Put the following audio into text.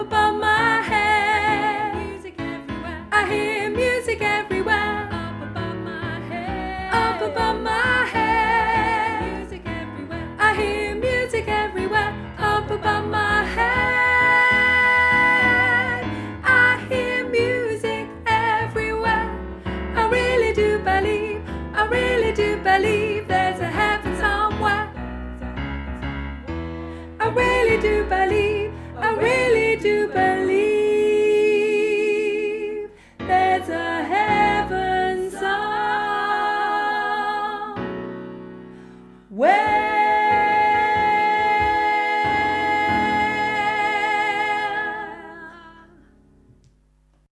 above my head. I hear music everywhere. Up above my head. Up above my head. Music everywhere. I hear music everywhere. Up above my head. I hear music everywhere. I really do believe there's a heaven somewhere. I really do believe